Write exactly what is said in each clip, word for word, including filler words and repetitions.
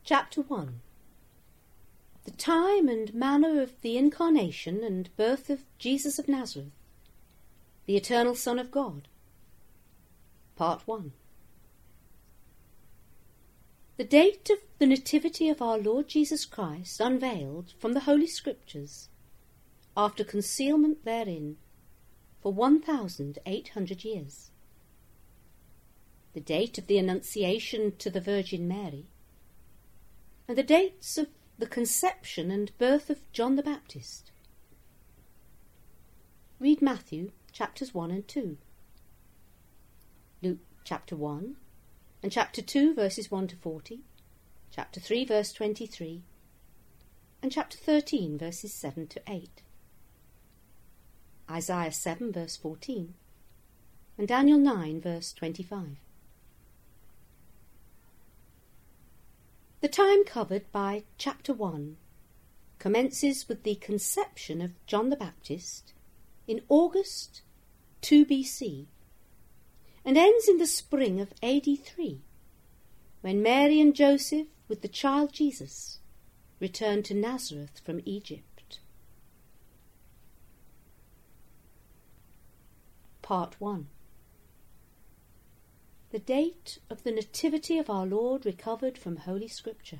Chapter one. The time and manner of the incarnation and birth of Jesus of Nazareth, the eternal Son of God. Part one. The date of the nativity of our Lord Jesus Christ unveiled from the Holy Scriptures, after concealment therein for one thousand eight hundred years. The date of the Annunciation to the Virgin Mary, and the dates of the conception and birth of John the Baptist. Read Matthew chapters one and two, Luke chapter one, and chapter two verses one to forty, chapter three verse twenty-three, and chapter thirteen verses seven to eight, Isaiah seven verse fourteen, and Daniel nine verse twenty-five. The time covered by chapter one commences with the conception of John the Baptist in August two B C and ends in the spring of A D three, when Mary and Joseph, with the child Jesus, returned to Nazareth from Egypt. Part one. The date of the nativity of our Lord recovered from Holy Scripture.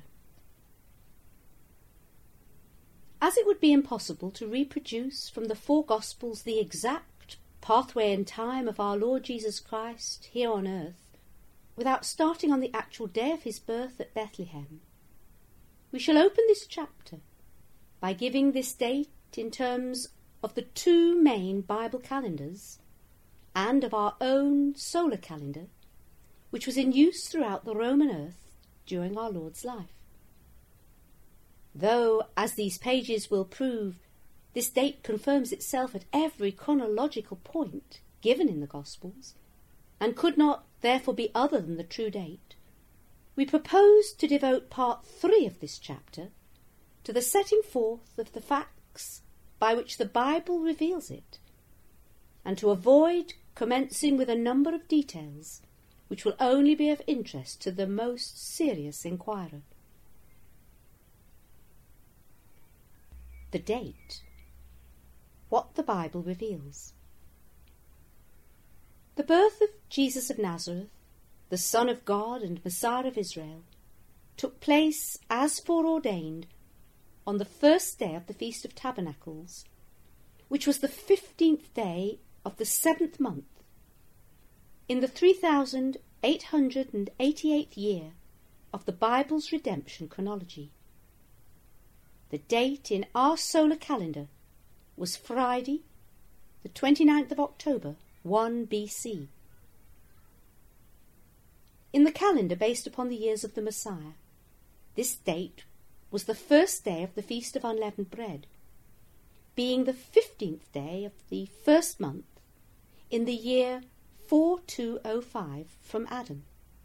As it would be impossible to reproduce from the four Gospels the exact pathway and time of our Lord Jesus Christ here on earth, without starting on the actual day of his birth at Bethlehem, we shall open this chapter by giving this date in terms of the two main Bible calendars and of our own solar calendar, which was in use throughout the Roman earth during our Lord's life. Though, as these pages will prove, this date confirms itself at every chronological point given in the Gospels, and could not therefore be other than the true date, we propose to devote part three of this chapter to the setting forth of the facts by which the Bible reveals it, and to avoid commencing with a number of details which will only be of interest to the most serious inquirer. The date. What the Bible reveals. The birth of Jesus of Nazareth, the Son of God and Messiah of Israel, took place as foreordained on the first day of the Feast of Tabernacles, which was the fifteenth day of the seventh month, in the three thousand eight hundred eighty-eighth year of the Bible's redemption chronology. The date in our solar calendar was Friday, the twenty-ninth of October, one B C. In the calendar based upon the years of the Messiah, this date was the first day of the Feast of Unleavened Bread, being the fifteenth day of the first month in the year four two oh five from Adam.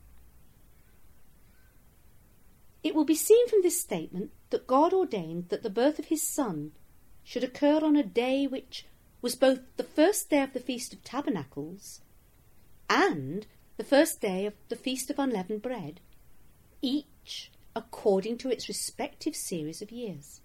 It will be seen from this statement that God ordained that the birth of his Son should occur on a day which was both the first day of the Feast of Tabernacles and the first day of the Feast of Unleavened Bread, each according to its respective series of years.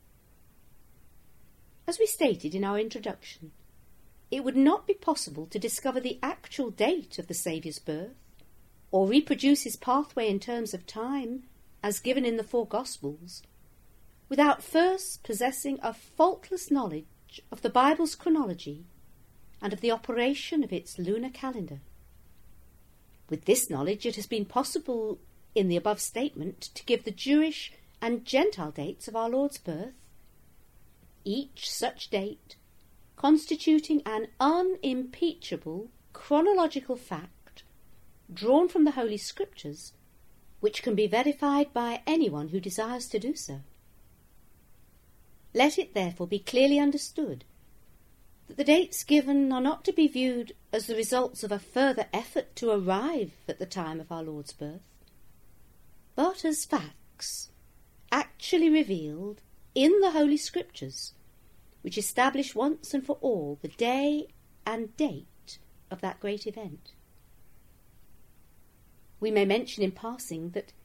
As we stated in our introduction, it would not be possible to discover the actual date of the Saviour's birth, or reproduce his pathway in terms of time, as given in the four Gospels, without first possessing a faultless knowledge of the Bible's chronology and of the operation of its lunar calendar. With this knowledge, it has been possible, in the above statement, to give the Jewish and Gentile dates of our Lord's birth, each such date constituting an unimpeachable chronological fact drawn from the Holy Scriptures, which can be verified by anyone who desires to do so. Let it therefore be clearly understood that the dates given are not to be viewed as the results of a further effort to arrive at the time of our Lord's birth, but as facts actually revealed in the Holy Scriptures, which establish once and for all the day and date of that great event. We may mention in passing that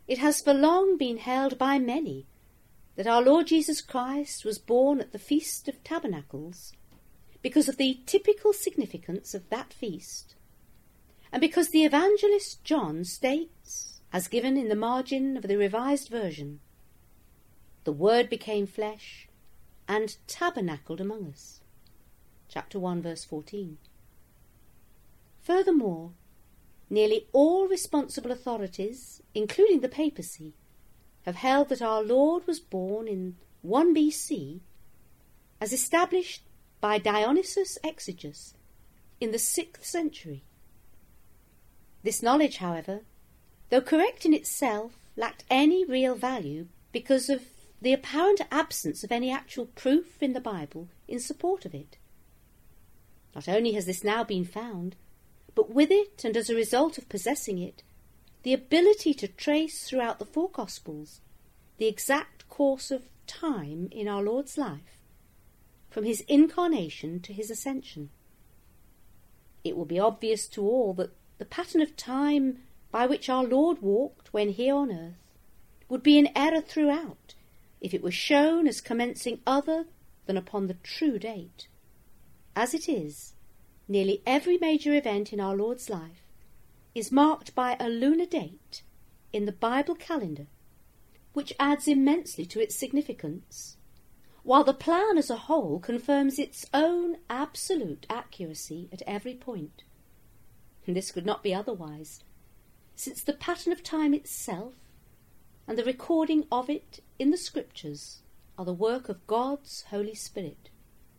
it has for long been held by many that our Lord Jesus Christ was born at the Feast of Tabernacles because of the typical significance of that feast, and because the evangelist John states, as given in the margin of the Revised Version, "The Word became flesh and tabernacled among us." Chapter one, verse fourteen. Furthermore, nearly all responsible authorities, including the papacy, have held that our Lord was born in one B C, as established by Dionysius Exiguus in the sixth century. This knowledge, however, though correct in itself, lacked any real value because of the apparent absence of any actual proof in the Bible in support of it. Not only has this now been found, but with it, and as a result of possessing it, the ability to trace throughout the four Gospels the exact course of time in our Lord's life, from his incarnation to his ascension. It will be obvious to all that the pattern of time by which our Lord walked when here on earth would be in error throughout if it were shown as commencing other than upon the true date. As it is, nearly every major event in our Lord's life is marked by a lunar date in the Bible calendar, which adds immensely to its significance, while the plan as a whole confirms its own absolute accuracy at every point. And this could not be otherwise, since the pattern of time itself and the recording of it in the Scriptures are the work of God's Holy Spirit.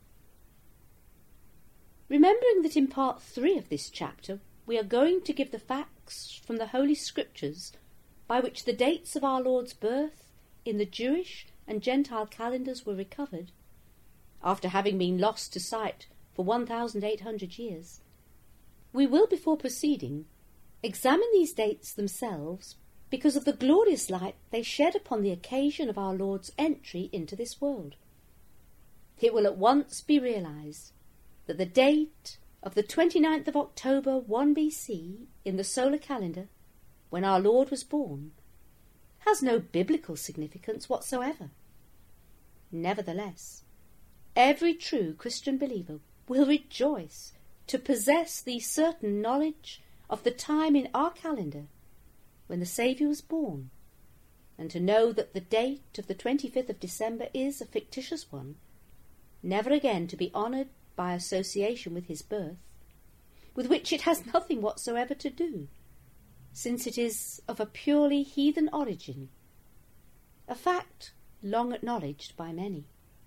Remembering that in part three of this chapter we are going to give the facts from the Holy Scriptures by which the dates of our Lord's birth in the Jewish and Gentile calendars were recovered, after having been lost to sight for one thousand eight hundred years, we will, before proceeding, examine these dates themselves because of the glorious light they shed upon the occasion of our Lord's entry into this world. It will at once be realized that the date of the twenty-ninth of October one B C in the solar calendar, when our Lord was born, has no biblical significance whatsoever. Nevertheless, every true Christian believer will rejoice to possess the certain knowledge of the time in our calendar when the Saviour was born, and to know that the date of the twenty-fifth of December is a fictitious one, never again to be honoured by association with his birth, with which it has nothing whatsoever to do, since it is of a purely heathen origin, a fact long acknowledged by many.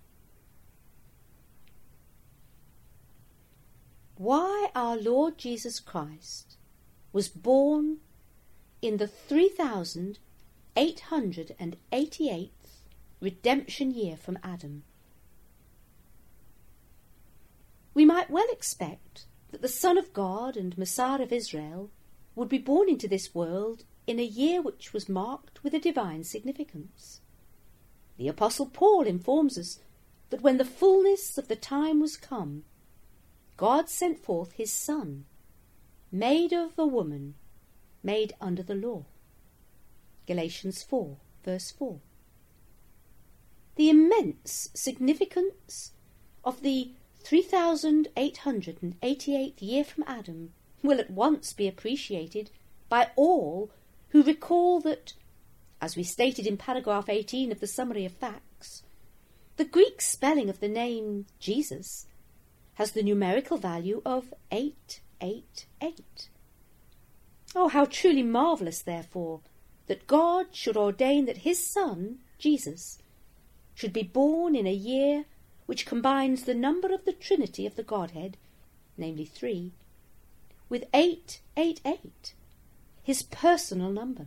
Why our Lord Jesus Christ was born in the three thousand eight hundred eighty-eighth redemption year from Adam. We might well expect that the Son of God and Messiah of Israel would be born into this world in a year which was marked with a divine significance. The Apostle Paul informs us that when the fullness of the time was come, God sent forth his Son, made of a woman, made under the law. Galatians four, verse four. The immense significance of the three thousand eight hundred eighty-eighth year from Adam will at once be appreciated by all who recall that, as we stated in paragraph eighteen of the Summary of Facts, the Greek spelling of the name Jesus has the numerical value of eight eight eight. Oh, how truly marvellous, therefore, that God should ordain that his Son, Jesus, should be born in a year which combines the number of the Trinity of the Godhead, namely three, with eight eight eight, his personal number.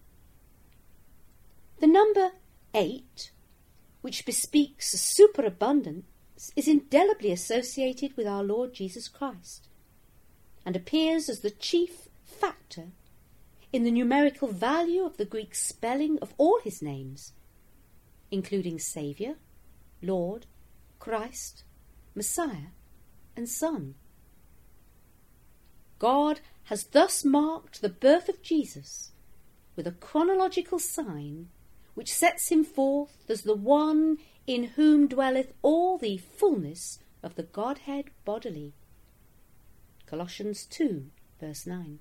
The number eight, which bespeaks superabundance, is indelibly associated with our Lord Jesus Christ, and appears as the chief factor in the numerical value of the Greek spelling of all his names, including Saviour, Lord, Christ, Messiah, and Son. God has thus marked the birth of Jesus with a chronological sign which sets him forth as the one in whom dwelleth all the fullness of the Godhead bodily. Colossians two, verse nine.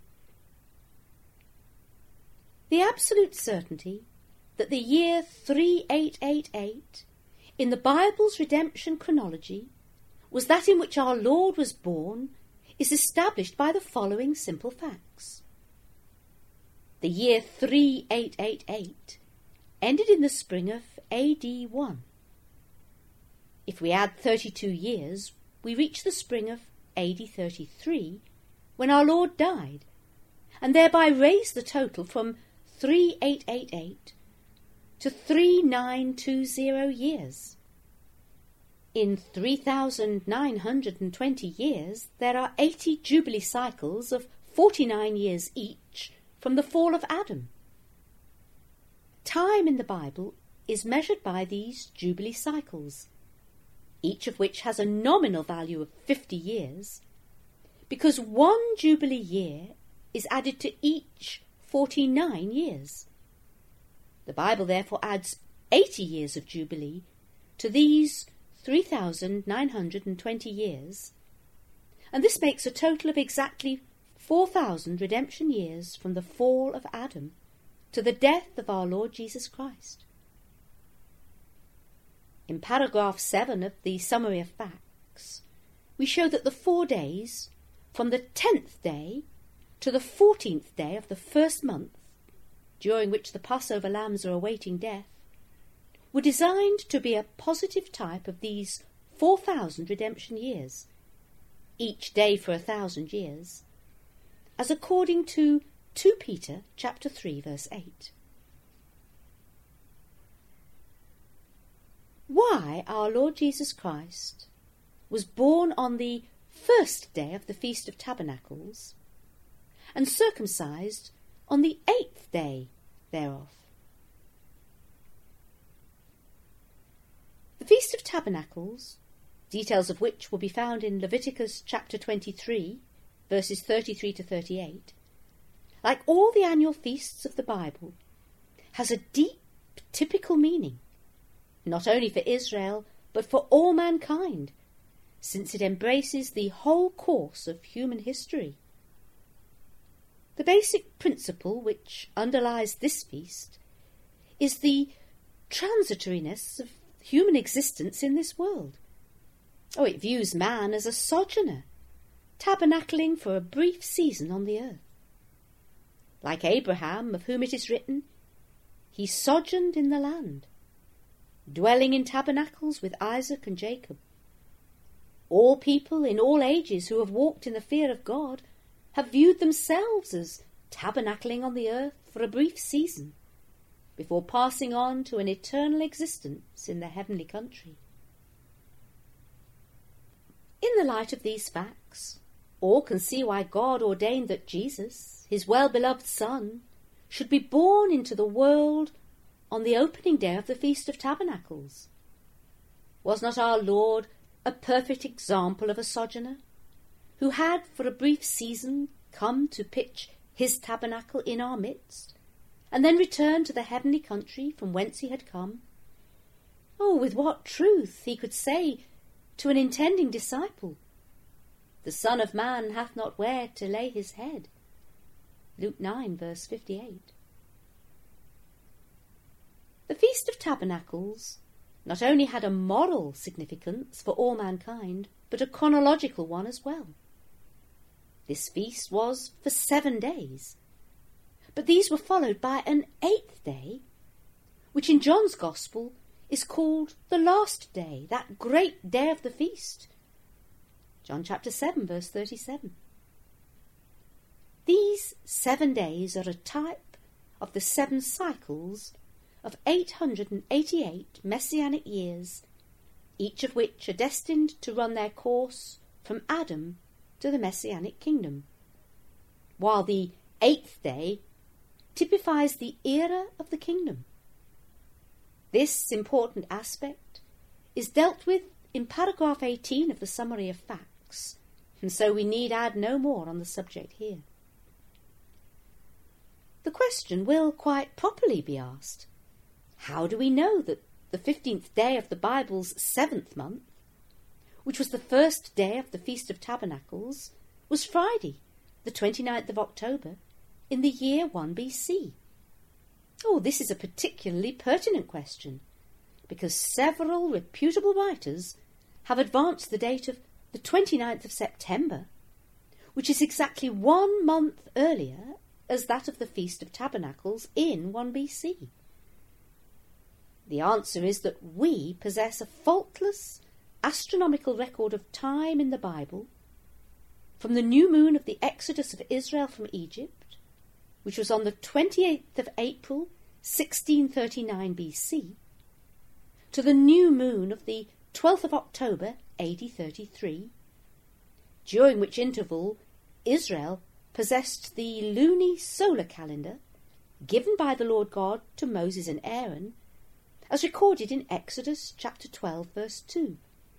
The absolute certainty that the year three eight eight eight in the Bible's redemption chronology was that in which our Lord was born is established by the following simple facts. The year three eight eight eight ended in the spring of A D one. If we add thirty-two years, we reach the spring of A D thirty-three, when our Lord died, and thereby raise the total from three eight eight eight to three nine two zero years. In three thousand nine hundred twenty years, there are eighty Jubilee cycles of forty-nine years each from the fall of Adam. Time in the Bible is measured by these Jubilee cycles, each of which has a nominal value of fifty years, because one Jubilee year is added to each forty-nine years. The Bible therefore adds eighty years of Jubilee to these three thousand nine hundred twenty years, and this makes a total of exactly four thousand redemption years from the fall of Adam to the death of our Lord Jesus Christ. In paragraph seven of the Summary of Facts, we show that the four days, from the tenth day to the fourteenth day of the first month, during which the Passover lambs are awaiting death, were designed to be a positive type of these four thousand redemption years, each day for a thousand years, as according to Second Peter chapter three, verse eight. Why our Lord Jesus Christ was born on the first day of the Feast of Tabernacles and circumcised on the eighth day thereof. The Feast of Tabernacles, details of which will be found in Leviticus chapter twenty-three, verses thirty-three to thirty-eight, like all the annual feasts of the Bible, has a deep, typical meaning, not only for Israel, but for all mankind, since it embraces the whole course of human history. The basic principle which underlies this feast is the transitoriness of human existence in this world. Oh, it views man as a sojourner, tabernacling for a brief season on the earth. Like Abraham, of whom it is written, he sojourned in the land, dwelling in tabernacles with Isaac and Jacob. All people in all ages who have walked in the fear of God have viewed themselves as tabernacling on the earth for a brief season, before passing on to an eternal existence in the heavenly country. In the light of these facts, all can see why God ordained that Jesus, his well-beloved Son, should be born into the world on the opening day of the Feast of Tabernacles. Was not our Lord a perfect example of a sojourner, who had for a brief season come to pitch his tabernacle in our midst, and then return to the heavenly country from whence he had come? Oh, with what truth he could say to an intending disciple, "The Son of Man hath not where to lay his head." Luke nine, verse fifty-eight. The Feast of Tabernacles not only had a moral significance for all mankind, but a chronological one as well. This feast was for seven days, but these were followed by an eighth day, which in John's Gospel is called the last day, that great day of the feast. John chapter seven, verse thirty-seven. These seven days are a type of the seven cycles of eight hundred eighty-eight messianic years, each of which are destined to run their course from Adam to the messianic kingdom, while the eighth day typifies the era of the kingdom. This important aspect is dealt with in paragraph eighteen of the Summary of Facts, and so we need add no more on the subject here. The question will quite properly be asked, how do we know that the fifteenth day of the Bible's seventh month, which was the first day of the Feast of Tabernacles, was Friday, the twenty-ninth of October, in the year one B C? Oh, this is a particularly pertinent question, because several reputable writers have advanced the date of the twenty-ninth of September, which is exactly one month earlier as that of the Feast of Tabernacles in one B C. The answer is that we possess a faultless astronomical record of time in the Bible, from the new moon of the Exodus of Israel from Egypt, which was on the twenty-eighth of April, sixteen thirty-nine B C, to the new moon of the twelfth of October, A D thirty-three, during which interval Israel possessed the luni-solar calendar given by the Lord God to Moses and Aaron, as recorded in Exodus chapter twelve, verse two.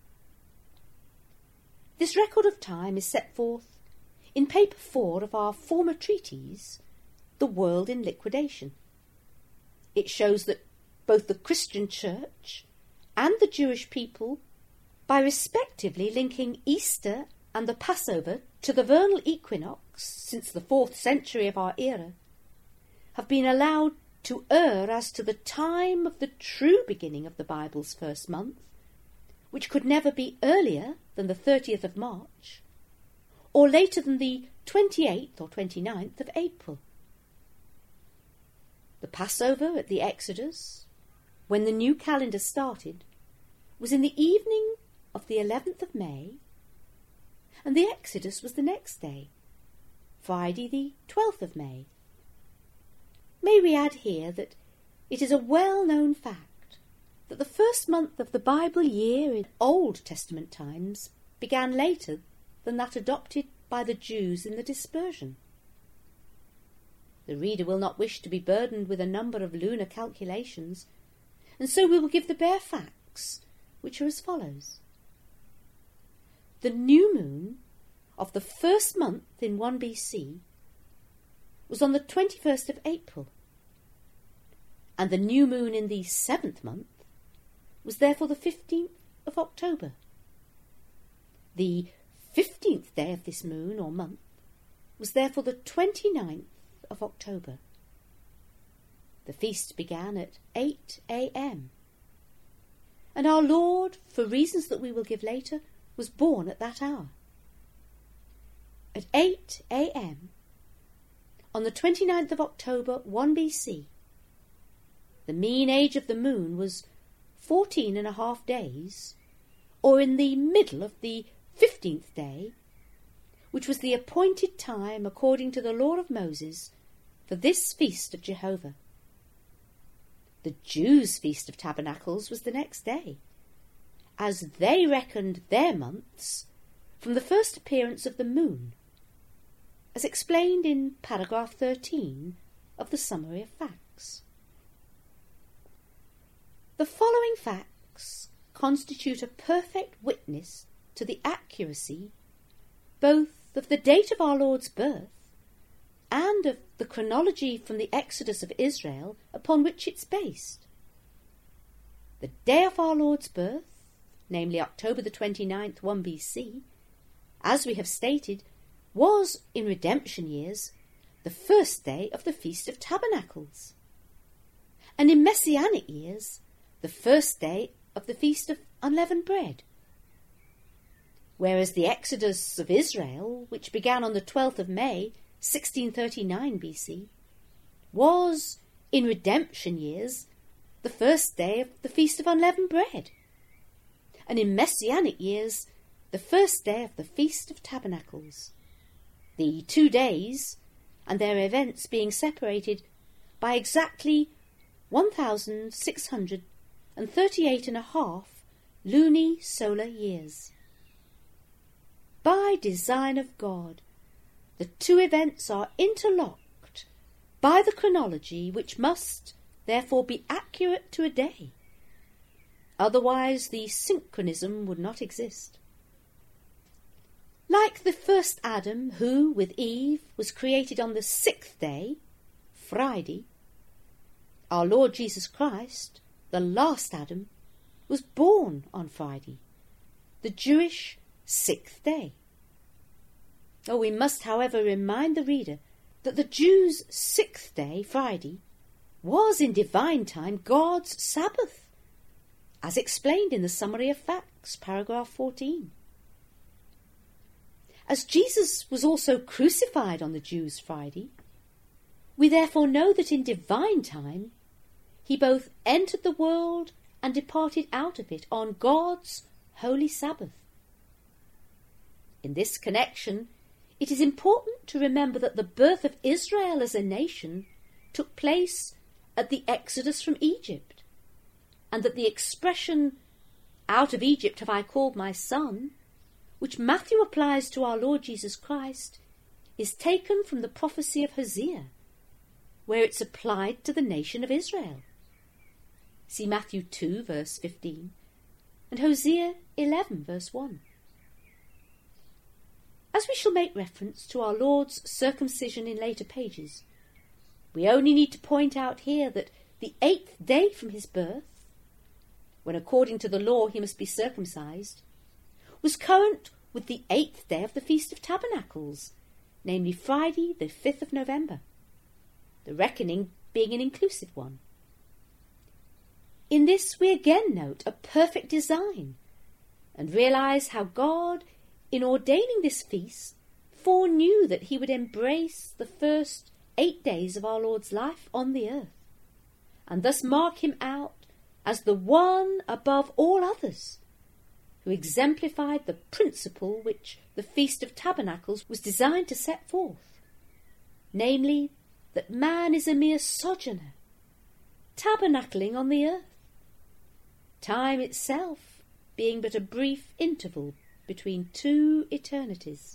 This record of time is set forth in paper four of our former treatise, The World in Liquidation. It shows that both the Christian Church and the Jewish people, by respectively linking Easter and the Passover to the vernal equinox since the fourth century of our era, have been allowed to err as to the time of the true beginning of the Bible's first month, which could never be earlier than the thirtieth of March, or later than the twenty-eighth or twenty-ninth of April. The Passover at the Exodus, when the new calendar started, was in the evening of the eleventh of May, and the Exodus was the next day, Friday the twelfth of May. May we add here that it is a well-known fact that the first month of the Bible year in Old Testament times began later than that adopted by the Jews in the dispersion. The reader will not wish to be burdened with a number of lunar calculations, and so we will give the bare facts, which are as follows. The new moon of the first month in one B C was on the twenty-first of April, and the new moon in the seventh month was therefore the fifteenth of October. The fifteenth day of this moon or month was therefore the twenty-ninth of October. The feast began at eight a.m. and our Lord, for reasons that we will give later, was born at that hour. At eight a.m. on the twenty-ninth of October, one B C, the mean age of the moon was fourteen and a half days, or in the middle of the fifteenth day, which was the appointed time according to the law of Moses for this feast of Jehovah. The Jews' Feast of Tabernacles was the next day, as they reckoned their months from the first appearance of the moon, as explained in paragraph thirteen of the Summary of Facts. The following facts constitute a perfect witness to the accuracy both of the date of our Lord's birth and of the chronology from the Exodus of Israel upon which it's based. The day of our Lord's birth, namely October the twenty-ninth, one B C, as we have stated, was, in redemption years, the first day of the Feast of Tabernacles, and in Messianic years, the first day of the Feast of Unleavened Bread. Whereas the Exodus of Israel, which began on the twelfth of May, sixteen thirty-nine B C, was, in redemption years, the first day of the Feast of Unleavened Bread, and in Messianic years, the first day of the Feast of Tabernacles, the two days, and their events being separated by exactly one thousand six hundred thirty-eight and a half luni-solar years. By design of God, the two events are interlocked by the chronology which must, therefore, be accurate to a day. Otherwise the synchronism would not exist. Like the first Adam, who, with Eve, was created on the sixth day, Friday, our Lord Jesus Christ, the last Adam, was born on Friday, the Jewish sixth day. Oh, we must, however, remind the reader that the Jews' sixth day, Friday, was in divine time God's Sabbath, as explained in the Summary of Facts, paragraph fourteen. As Jesus was also crucified on the Jews' Friday, we therefore know that in divine time he both entered the world and departed out of it on God's holy Sabbath. In this connection, it is important to remember that the birth of Israel as a nation took place at the Exodus from Egypt, and that the expression, "Out of Egypt have I called my son," which Matthew applies to our Lord Jesus Christ, is taken from the prophecy of Hosea, where it's applied to the nation of Israel. See Matthew two, verse fifteen, and Hosea eleven, verse one. As we shall make reference to our Lord's circumcision in later pages, we only need to point out here that the eighth day from his birth, when according to the law he must be circumcised, was current with the eighth day of the Feast of Tabernacles, namely Friday, the fifth of November, the reckoning being an inclusive one. In this we again note a perfect design, and realise how God, in ordaining this feast, foreknew that he would embrace the first eight days of our Lord's life on the earth, and thus mark him out as the one above all others, who exemplified the principle which the Feast of Tabernacles was designed to set forth, namely, that man is a mere sojourner, tabernacling on the earth, time itself being but a brief interval between two eternities.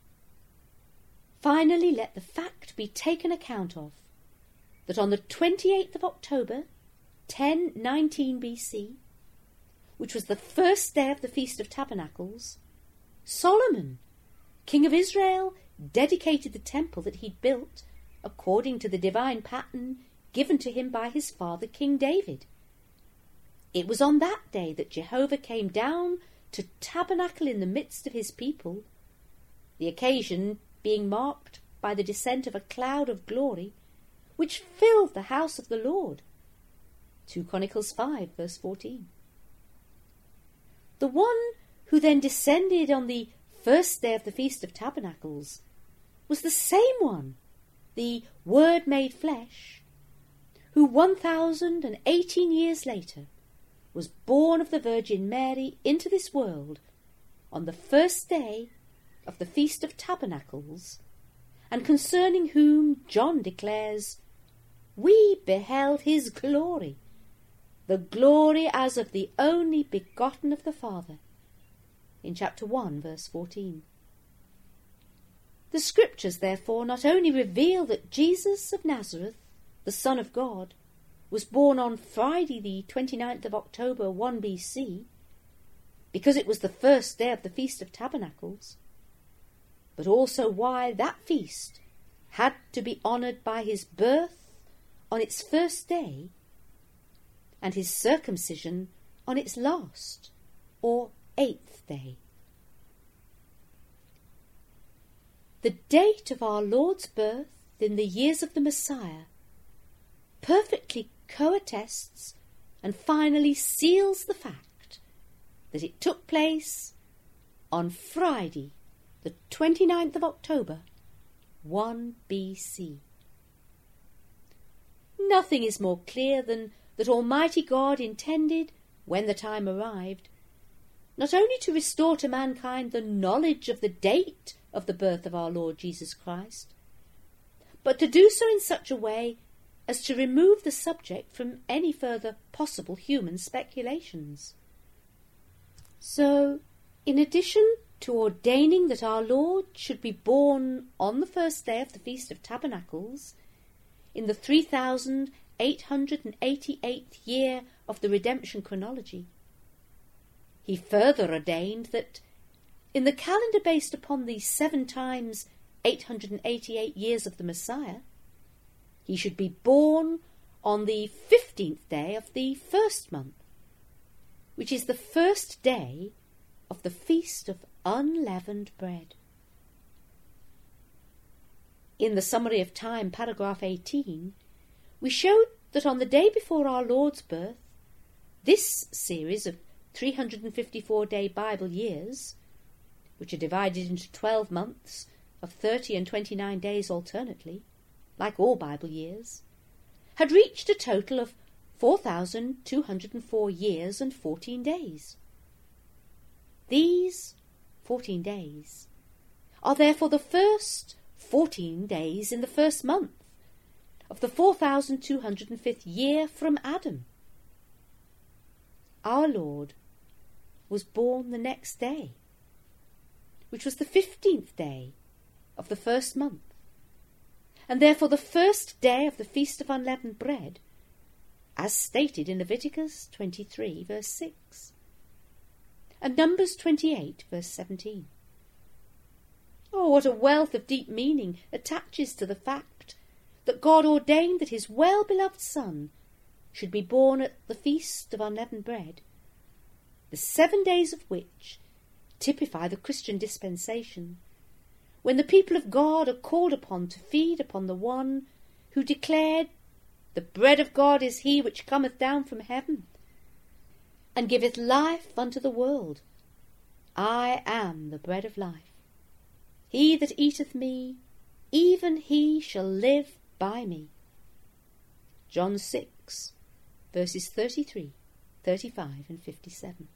Finally, let the fact be taken account of that on the twenty-eighth of October, ten nineteen B C, which was the first day of the Feast of Tabernacles, Solomon, king of Israel, dedicated the temple that he'd built according to the divine pattern given to him by his father King David. It was on that day that Jehovah came down to tabernacle in the midst of his people, the occasion being marked by the descent of a cloud of glory which filled the house of the Lord. Second Chronicles five, verse fourteen. The one who then descended on the first day of the Feast of Tabernacles was the same one, the Word made flesh, who one thousand and eighteen years later was born of the Virgin Mary into this world on the first day of the Feast of Tabernacles, and concerning whom John declares, "We beheld his glory, the glory as of the only begotten of the Father," in chapter one, verse fourteen. The Scriptures, therefore, not only reveal that Jesus of Nazareth, the Son of God, was born on Friday the twenty-ninth of October, one B C, because it was the first day of the Feast of Tabernacles, but also why that feast had to be honoured by his birth on its first day and his circumcision on its last, or eighth day. The date of our Lord's birth in the years of the Messiah perfectly co-attests and finally seals the fact that it took place on Friday, the twenty-ninth of October, one B C. Nothing is more clear than that Almighty God intended, when the time arrived, not only to restore to mankind the knowledge of the date of the birth of our Lord Jesus Christ, but to do so in such a way as to remove the subject from any further possible human speculations. So, in addition to ordaining that our Lord should be born on the first day of the Feast of Tabernacles, in the three thousand eight hundred eighty-eighth year of the redemption chronology, he further ordained that, in the calendar based upon the seven times eight hundred eighty-eight years of the Messiah, he should be born on the fifteenth day of the first month, which is the first day of the Feast of Unleavened Bread. In the Summary of Time, paragraph eighteen, we showed that on the day before our Lord's birth, this series of three hundred fifty-four day Bible years, which are divided into twelve months of thirty and twenty-nine days alternately, like all Bible years, had reached a total of four thousand two hundred four years and fourteen days. These fourteen days are therefore the first fourteen days in the first month of the four thousand two hundred fifth year from Adam. Our Lord was born the next day, which was the fifteenth day of the first month, and therefore the first day of the Feast of Unleavened Bread, as stated in Leviticus twenty-three, verse six, and Numbers twenty-eight, verse seventeen. Oh, what a wealth of deep meaning attaches to the fact that God ordained that his well-beloved Son should be born at the Feast of Unleavened Bread, the seven days of which typify the Christian dispensation, when the people of God are called upon to feed upon the one who declared, "The bread of God is he which cometh down from heaven, and giveth life unto the world. I am the bread of life. He that eateth me, even he shall live by me." John six, verses thirty-three, thirty-five and fifty-seven.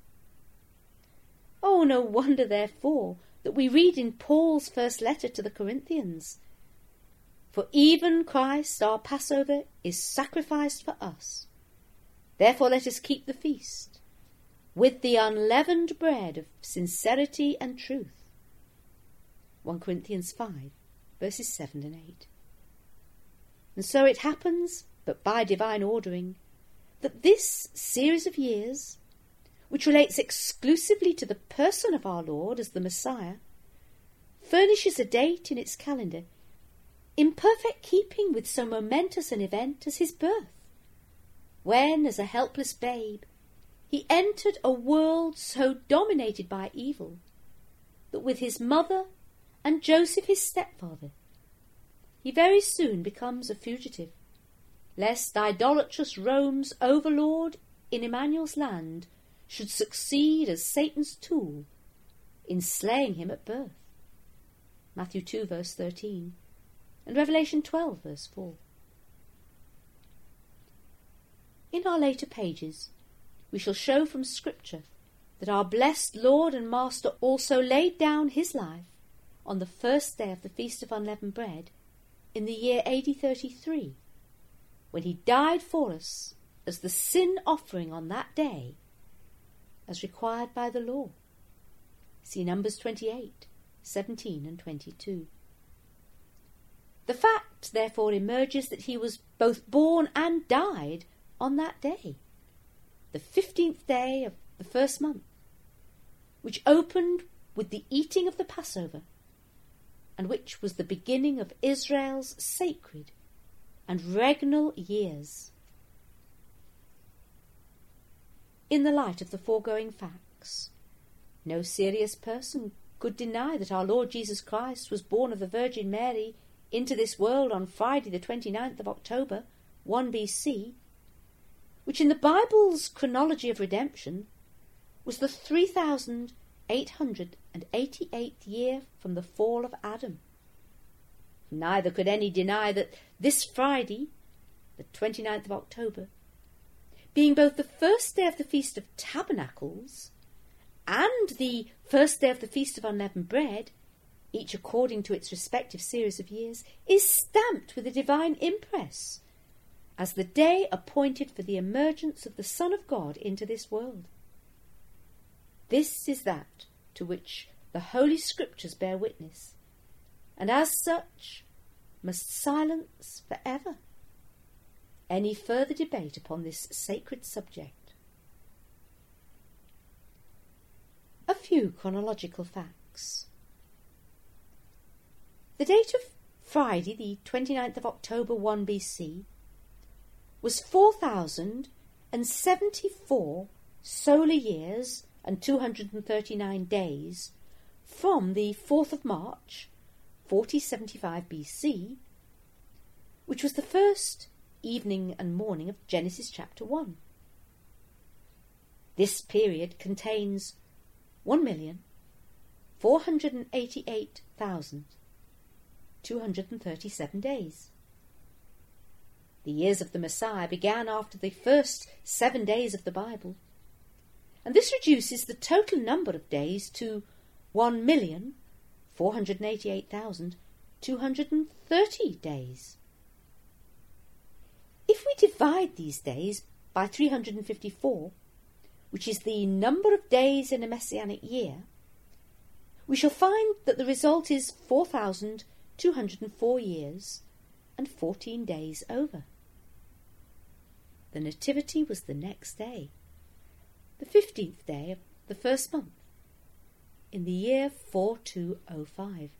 Oh, no wonder, therefore, that we read in Paul's first letter to the Corinthians, "For even Christ our Passover is sacrificed for us. Therefore let us keep the feast, with the unleavened bread of sincerity and truth." First Corinthians five, verses seven and eight. And so it happens, but by divine ordering, that this series of years, which relates exclusively to the person of our Lord as the Messiah, furnishes a date in its calendar in perfect keeping with so momentous an event as his birth, when, as a helpless babe, he entered a world so dominated by evil that with his mother and Joseph his stepfather, he very soon becomes a fugitive, lest idolatrous Rome's overlord in Emmanuel's land should succeed as Satan's tool in slaying him at birth. Matthew two, verse thirteen, and Revelation twelve, verse four. In our later pages, we shall show from Scripture that our blessed Lord and Master also laid down his life on the first day of the Feast of Unleavened Bread in the year A D thirty-three, when he died for us as the sin offering on that day, as required by the law. See Numbers twenty-eight, seventeen and twenty-two. The fact, therefore, emerges that he was both born and died on that day, the fifteenth day of the first month, which opened with the eating of the Passover, and which was the beginning of Israel's sacred and regnal years. In the light of the foregoing facts, no serious person could deny that our Lord Jesus Christ was born of the Virgin Mary into this world on Friday the twenty-ninth of October, one B C, which in the Bible's chronology of redemption was the three thousand eight hundred eighty-eighth year from the fall of Adam. Neither could any deny that this Friday, the twenty-ninth of October, being both the first day of the Feast of Tabernacles and the first day of the Feast of Unleavened Bread, each according to its respective series of years, is stamped with a divine impress as the day appointed for the emergence of the Son of God into this world. This is that to which the Holy Scriptures bear witness, and as such must silence for ever any further debate upon this sacred subject. A few chronological facts. The date of Friday, the twenty-ninth of October, one B C, was four thousand seventy-four solar years and two hundred thirty-nine days from the fourth of March, forty seventy-five B C, which was the first evening and morning of Genesis chapter one. This period contains one million four hundred eighty-eight thousand two hundred thirty-seven days. The years of the Messiah began after the first seven days of the Bible, and this reduces the total number of days to one million four hundred eighty-eight thousand two hundred thirty days. If we divide these days by three hundred fifty-four, which is the number of days in a Messianic year, we shall find that the result is four thousand two hundred four years and fourteen days over. The Nativity was the next day, the fifteenth day of the first month, in the year forty-two oh five.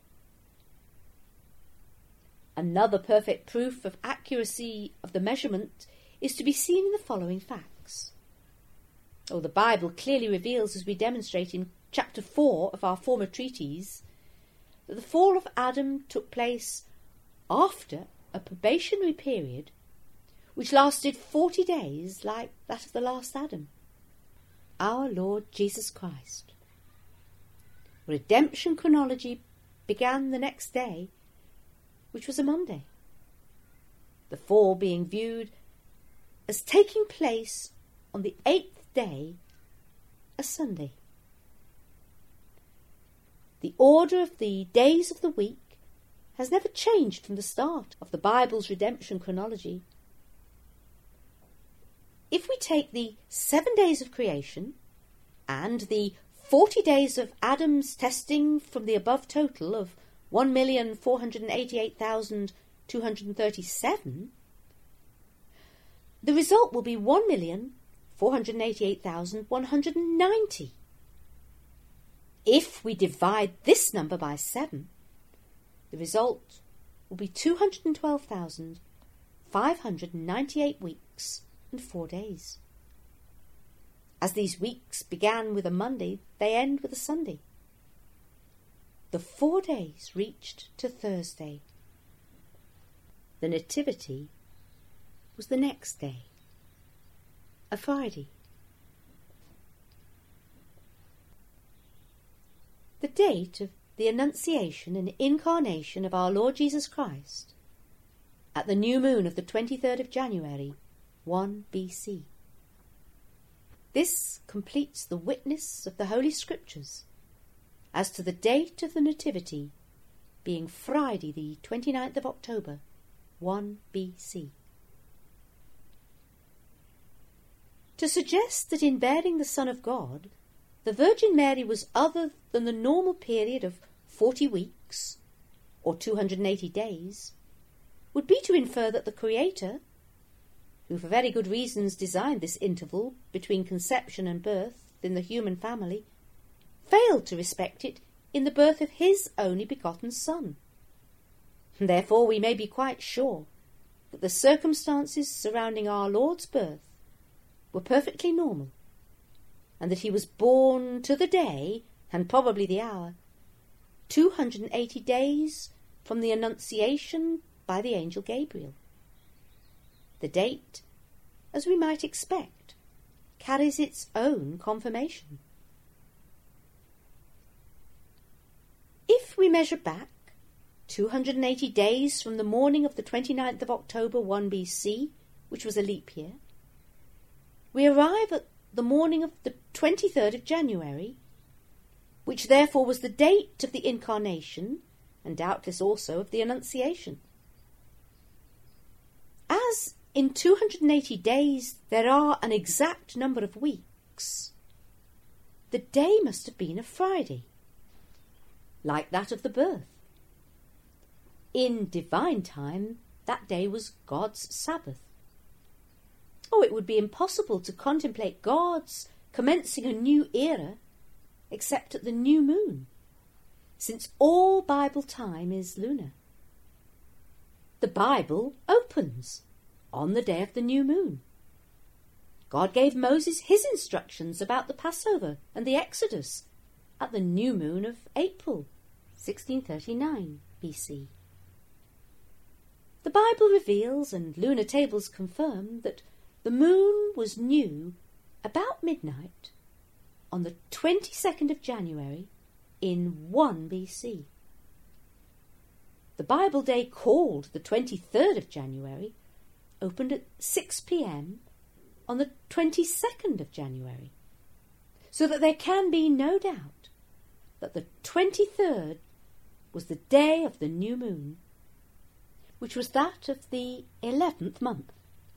Another perfect proof of accuracy of the measurement is to be seen in the following facts. Oh, the Bible clearly reveals, as we demonstrate in chapter four of our former treatise, that the fall of Adam took place after a probationary period which lasted forty days, like that of the last Adam, our Lord Jesus Christ. Redemption chronology began the next day, which was a Monday, the fall being viewed as taking place on the eighth day, a Sunday. The order of the days of the week has never changed from the start of the Bible's redemption chronology. If we take the seven days of creation and the forty days of Adam's testing from the above total of one million four hundred eighty-eight thousand two hundred thirty-seven, the result will be one million four hundred eighty-eight thousand one hundred ninety. If we divide this number by seven, the result will be two hundred twelve thousand five hundred ninety-eight weeks and four days. As these weeks began with a Monday, they end with a Sunday. The four days reached to Thursday. The Nativity was the next day, a Friday. The date of the Annunciation and Incarnation of our Lord Jesus Christ, at the new moon of the twenty-third of January, one B C. This completes the witness of the Holy Scriptures as to the date of the Nativity being Friday the twenty-ninth of October, one B C. To suggest that in bearing the Son of God, the Virgin Mary was other than the normal period of forty weeks, or two hundred eighty days, would be to infer that the Creator, who for very good reasons designed this interval between conception and birth in the human family, failed to respect it in the birth of his only begotten Son. Therefore we may be quite sure that the circumstances surrounding our Lord's birth were perfectly normal, and that he was born to the day, and probably the hour, two hundred eighty days from the Annunciation by the angel Gabriel. The date, as we might expect, carries its own confirmation. If we measure back two hundred eighty days from the morning of the twenty-ninth of October, one B C, which was a leap year, we arrive at the morning of the twenty-third of January, which therefore was the date of the Incarnation, and doubtless also of the Annunciation. As in two hundred eighty days there are an exact number of weeks, the day must have been a Friday, like that of the birth. In divine time, that day was God's Sabbath. Oh, it would be impossible to contemplate God's commencing a new era except at the new moon, since all Bible time is lunar. the Bible opens on the day of the new moon. God gave Moses his instructions about the Passover and the Exodus at the new moon of April, sixteen thirty-nine B C. The Bible reveals, and lunar tables confirm, that the moon was new about midnight on the twenty-second of January in one B C. The Bible day called the twenty-third of January opened at six p m on the twenty-second of January, so that there can be no doubt that the twenty-third was the day of the new moon, which was that of the eleventh month.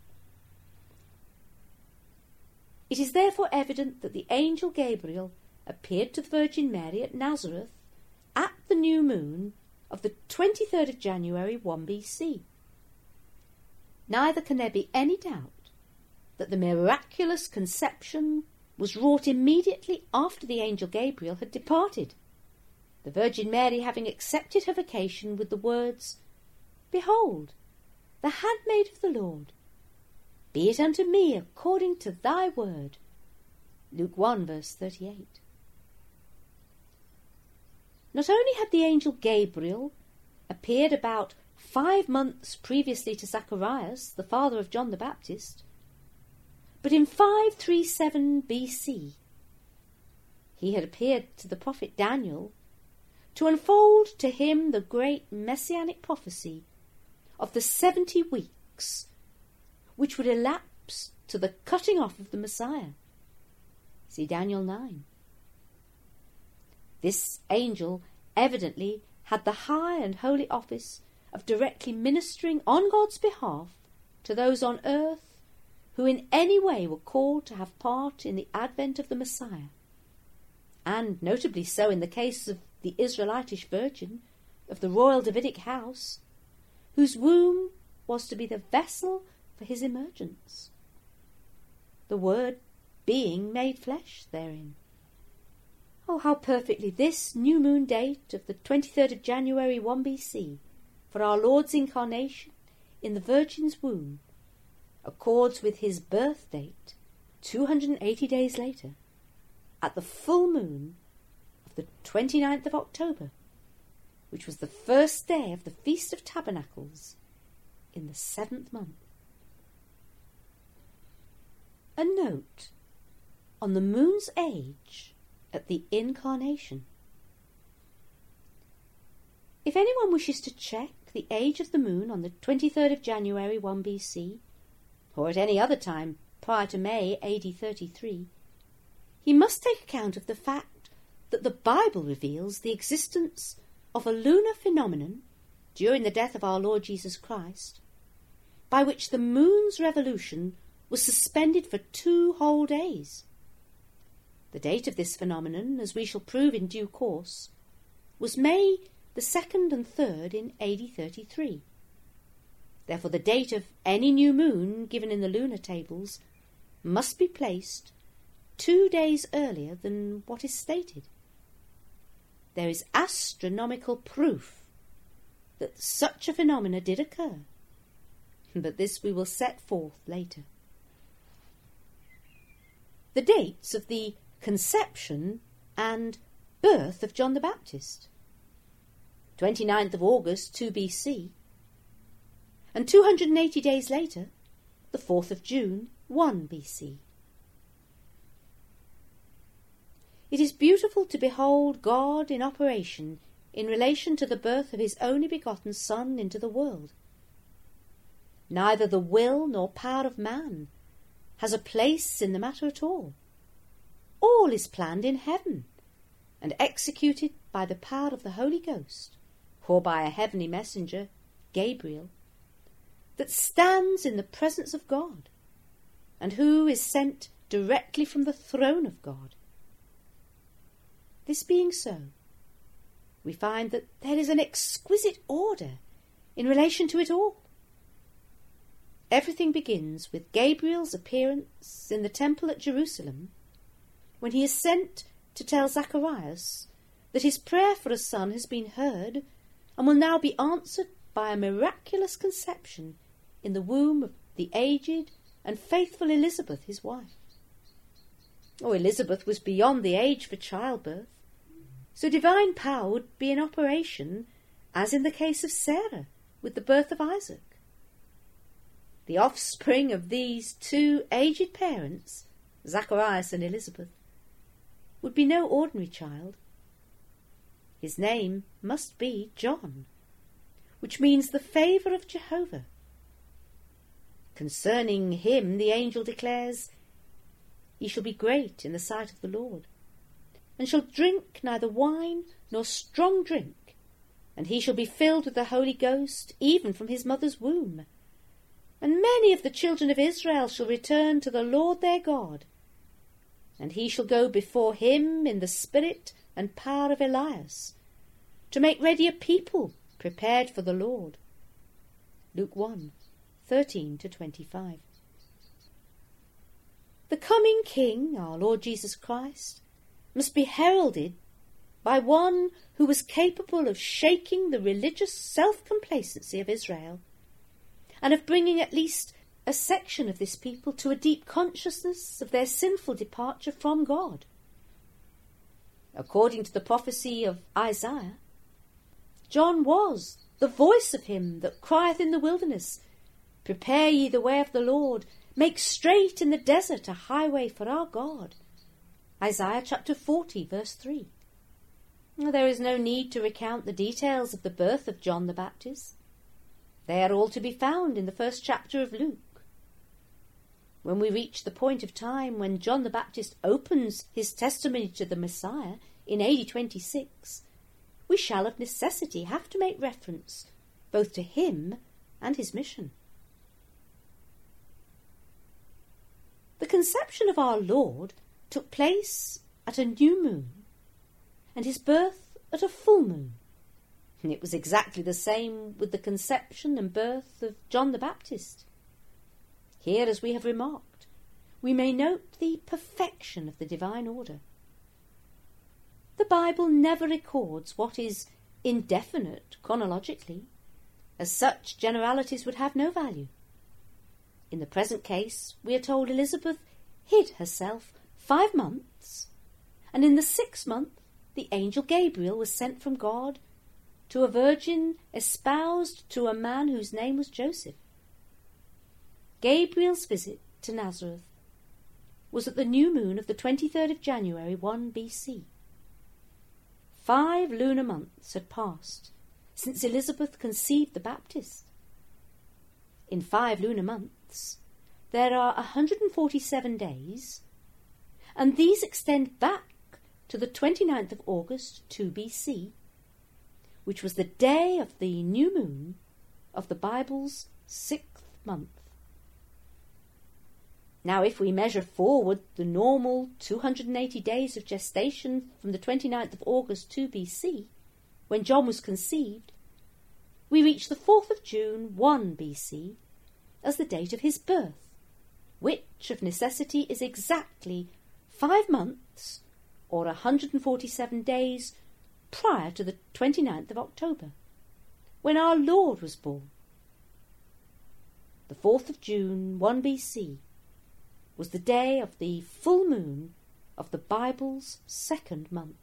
It is therefore evident that the angel Gabriel appeared to the Virgin Mary at Nazareth at the new moon of the twenty-third of January one B C. Neither can there be any doubt that the miraculous conception was wrought immediately after the angel Gabriel had departed, the Virgin Mary having accepted her vocation with the words, "Behold, the handmaid of the Lord, be it unto me according to thy word." Luke one verse thirty-eight. Not only had the angel Gabriel appeared about five months previously to Zacharias, the father of John the Baptist, but in five thirty-seven B C he had appeared to the prophet Daniel to unfold to him the great messianic prophecy of the seventy weeks which would elapse to the cutting off of the Messiah. See Daniel nine. This angel evidently had the high and holy office of directly ministering on God's behalf to those on earth who in any way were called to have part in the advent of the Messiah, and notably so in the case of the Israelitish virgin of the royal Davidic house, whose womb was to be the vessel for his emergence, the Word being made flesh therein. Oh, how perfectly this new moon date of the twenty-third of January one B C for our Lord's incarnation in the Virgin's womb accords with his birth date two hundred eighty days later, at the full moon of the twenty-ninth of October, which was the first day of the Feast of Tabernacles in the seventh month. A note on the moon's age at the incarnation. If anyone wishes to check the age of the moon on the twenty-third of January one B C, or at any other time prior to May A D thirty-three, he must take account of the fact that the Bible reveals the existence of a lunar phenomenon during the death of our Lord Jesus Christ, by which the moon's revolution was suspended for two whole days. The date of this phenomenon, as we shall prove in due course, was May the second and third in A D thirty-three. Therefore the date of any new moon given in the lunar tables must be placed two days earlier than what is stated. There is astronomical proof that such a phenomena did occur, but this we will set forth later. The dates of the conception and birth of John the Baptist: twenty-ninth of August two B C, and two hundred eighty days later, the fourth of June one B C. It is beautiful to behold God in operation in relation to the birth of his only begotten Son into the world. Neither the will nor power of man has a place in the matter at all. All is planned in heaven and executed by the power of the Holy Ghost, or by a heavenly messenger, Gabriel, that stands in the presence of God, and who is sent directly from the throne of God. This being so, we find that there is an exquisite order in relation to it all. Everything begins with Gabriel's appearance in the temple at Jerusalem, when he is sent to tell Zacharias that his prayer for a son has been heard and will now be answered by a miraculous conception in the womb of the aged and faithful Elizabeth, his wife. Oh, Elizabeth was beyond the age for childbirth, so divine power would be in operation, as in the case of Sarah with the birth of Isaac. The offspring of these two aged parents, Zacharias and Elizabeth, would be no ordinary child. His name must be John, which means the favour of Jehovah. Concerning him the angel declares, "He shall be great in the sight of the Lord, and shall drink neither wine nor strong drink, and he shall be filled with the Holy Ghost even from his mother's womb. And many of the children of Israel shall return to the Lord their God, and he shall go before him in the spirit and power of Elias, to make ready a people prepared for the Lord." Luke one, thirteen to twenty-five. The coming King, our Lord Jesus Christ, must be heralded by one who was capable of shaking the religious self-complacency of Israel, and of bringing at least a section of this people to a deep consciousness of their sinful departure from God. According to the prophecy of Isaiah, John was the voice of him that crieth in the wilderness, "Prepare ye the way of the Lord, make straight in the desert a highway for our God." Isaiah chapter forty, verse three. There is no need to recount the details of the birth of John the Baptist. They are all to be found in the first chapter of Luke. When we reach the point of time when John the Baptist opens his testimony to the Messiah in A D twenty-six, we shall of necessity have to make reference both to him and his mission. The conception of our Lord took place at a new moon, and his birth at a full moon. And it was exactly the same with the conception and birth of John the Baptist. Here, as we have remarked, we may note the perfection of the divine order. The Bible never records what is indefinite chronologically. As such, generalities would have no value. In the present case, we are told Elizabeth hid herself five months, and in the sixth month the angel Gabriel was sent from God to a virgin espoused to a man whose name was Joseph. Gabriel's visit to Nazareth was at the new moon of the twenty-third of January, one B C. Five lunar months had passed since Elizabeth conceived the Baptist. In five lunar months there are one hundred forty-seven days, and these extend back to the twenty-ninth of August, two B C, which was the day of the new moon of the Bible's sixth month. Now, if we measure forward the normal two hundred eighty days of gestation from the twenty-ninth of August, two B C, when John was conceived, we reach the fourth of June, one B C, as the date of his birth, which of necessity is exactly five months, or one hundred forty-seven days, prior to the twenty-ninth of October, when our Lord was born. The fourth of June, one B C, was the day of the full moon of the Bible's second month.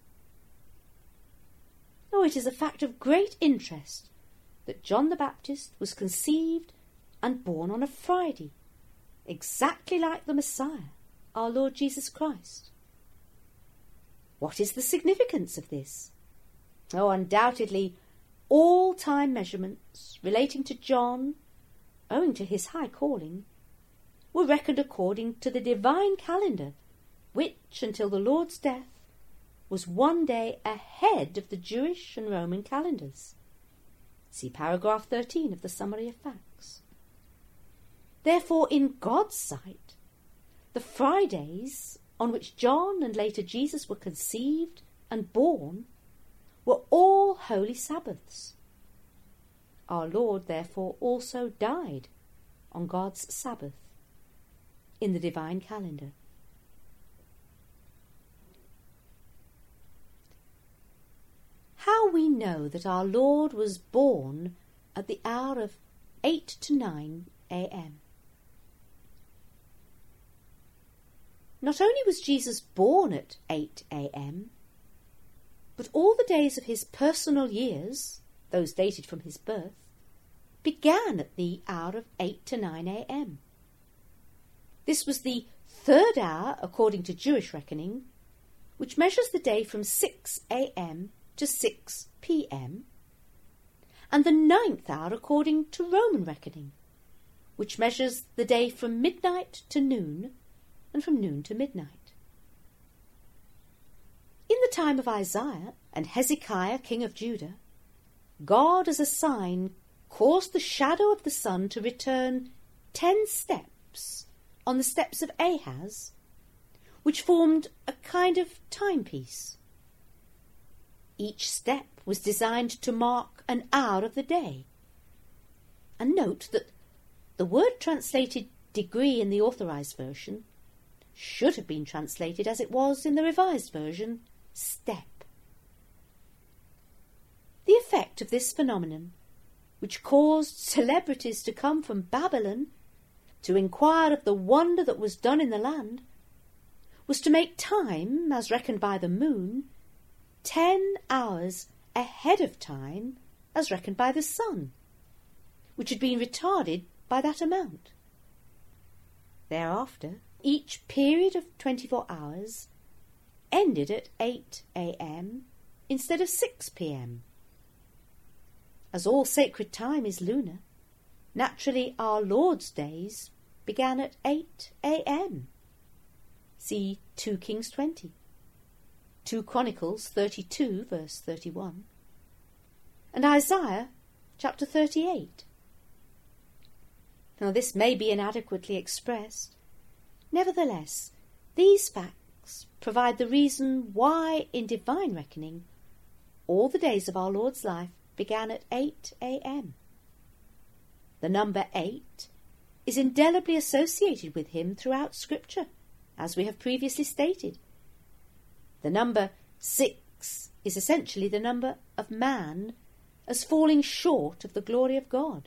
Oh, it is a fact of great interest that John the Baptist was conceived and born on a Friday, exactly like the Messiah, our Lord Jesus Christ. What is the significance of this? Oh, undoubtedly, all time measurements relating to John, owing to his high calling, were reckoned according to the divine calendar, which, until the Lord's death, was one day ahead of the Jewish and Roman calendars. See paragraph thirteen of the Summary of Facts. Therefore, in God's sight, the Fridays on which John and later Jesus were conceived and born were all holy Sabbaths. Our Lord, therefore, also died on God's Sabbath in the divine calendar. How we know that our Lord was born at the hour of eight to nine a m. Not only was Jesus born at eight a m, but all the days of his personal years, those dated from his birth, began at the hour of eight to nine a m. This was the third hour, according to Jewish reckoning, which measures the day from six a m to six p m, and the ninth hour according to Roman reckoning, which measures the day from midnight to noon and from noon to midnight. In the time of Isaiah and Hezekiah, king of Judah, God as a sign caused the shadow of the sun to return ten steps on the steps of Ahaz, which formed a kind of timepiece. Each step was designed to mark an hour of the day. And note that the word translated degree in the Authorized Version should have been translated as it was in the Revised Version, step. The effect of this phenomenon, which caused celebrities to come from Babylon to inquire of the wonder that was done in the land, was to make time, as reckoned by the moon, ten hours ahead of time, as reckoned by the sun, which had been retarded by that amount. Thereafter, each period of twenty-four hours ended at eight a m instead of six p m. As all sacred time is lunar, naturally our Lord's days began at eight a m. See two Kings twenty, two Chronicles thirty-two, verse thirty-one, and Isaiah chapter thirty-eight. Now this may be inadequately expressed. Nevertheless, these facts provide the reason why in divine reckoning all the days of our Lord's life began at eight a m. The number eight is indelibly associated with him throughout Scripture, as we have previously stated. The number six is essentially the number of man as falling short of the glory of God.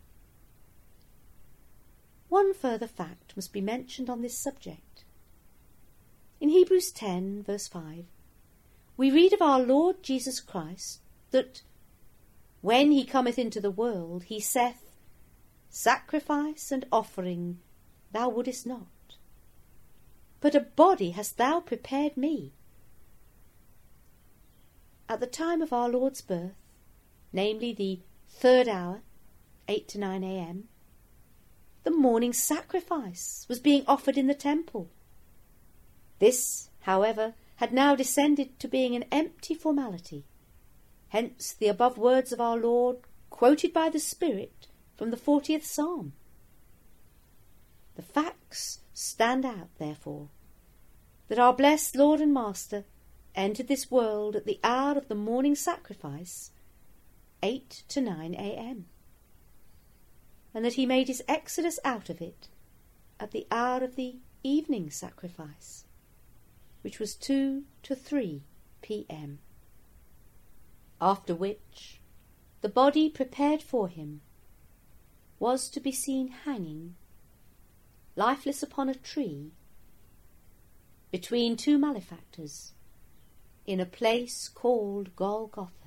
One further fact must be mentioned on this subject. In Hebrews ten, verse five, we read of our Lord Jesus Christ that when he cometh into the world, he saith, Sacrifice and offering thou wouldest not, but a body hast thou prepared me. At the time of our Lord's birth, namely the third hour, eight to nine a m, the morning sacrifice was being offered in the temple. This, however, had now descended to being an empty formality. Hence the above words of our Lord, quoted by the Spirit from the fortieth Psalm. The facts stand out, therefore, that our blessed Lord and Master entered this world at the hour of the morning sacrifice, eight to nine a m, and that he made his exodus out of it at the hour of the evening sacrifice, which was two to three p m, after which the body prepared for him was to be seen hanging, lifeless upon a tree, between two malefactors, in a place called Golgotha.